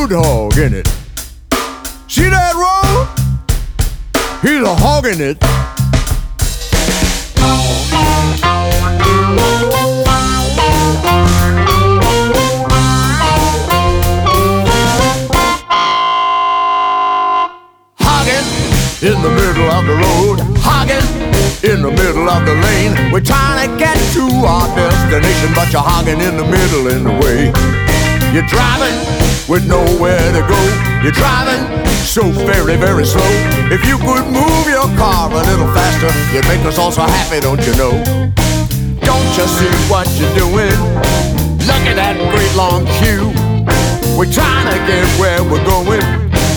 road hog in it. See that road? He's a hog in it. In the middle of the road, hogging in the middle of the lane. We're trying to get to our destination, but you're hogging in the middle in the way. You're driving with nowhere to go. You're driving so very, very slow. If you could move your car a little faster, you'd make us all so happy, don't you know? Don't you see what you're doing? Look at that great long queue. We're trying to get where we're going.